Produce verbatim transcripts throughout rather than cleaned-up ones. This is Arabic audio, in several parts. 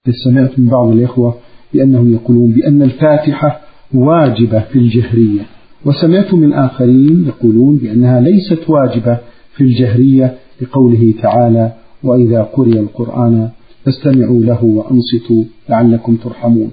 سمعت من بعض الإخوة بأنهم يقولون بأن الفاتحة واجبة في الجهرية، وسمعت من آخرين يقولون بأنها ليست واجبة في الجهرية لقوله تعالى: وإذا قرئ القرآن فاستمعوا له وأنصتوا لعلكم ترحمون.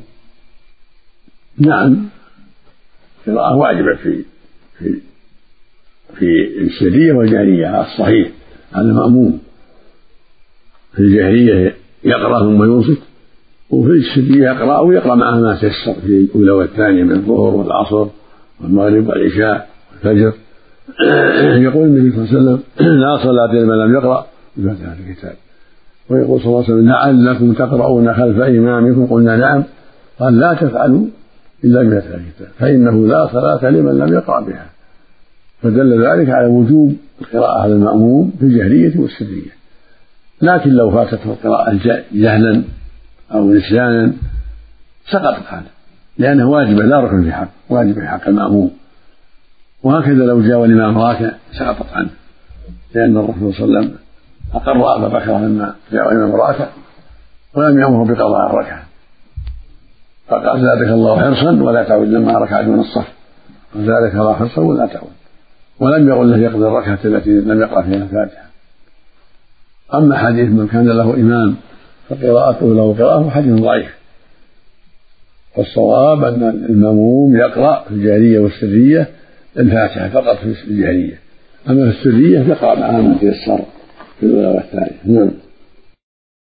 نعم، قراءة واجبة في في في السرية والجهرية الصحيح على المأموم. في الجهرية يقرأ ثم ينصت، وفي السرية يقرأ ويقرأ معه ما تيسر في الأولى والثانية من الظهر والعصر والمغرب والعشاء والفجر. يقول النبي صلى الله عليه وسلم: لا صلاة لمن لم يقرأ بفاتحة الكتاب. ويقول صلى الله عليه وسلم: لعلكم تقرؤون خلف إمامكم. قلنا: نعم. قال: لا تفعلوا إلا بفاتحة الكتاب فإنه لا صلاة لمن لم يقرأ بها. فدل ذلك على وجوب القراءة على المأموم في الجهرية والسرية. لكن لو فاتته القراءة جهلا أو نسيانا سقطت عنه، لأنه واجبة لا ركن في حق، واجب في حق المأموم. وهكذا لو جاء الإمام راكع سقطت عنه، لأن الرسول صلى الله عليه وسلم أقر أبا بكر لما جاء الإمام راكع ولم يأمره بقضاء الركعة، فقال: زادك الله حرصا ولا تعود لما ركع دون الصف. وزادك الله حرصا ولا تعود، ولم يقل له يقضي الركعة التي لم يقرأ فيها الفاتحة. أما حديث من كان له إمام فقراءته له قراءة حديث ضعيف، والصواب أن المأموم يقرأ في الجهرية والسرية الفاتحة فقط في الجهرية، أما في السرية يقرأ معها ما تيسر في الأولى والثانية. نعم.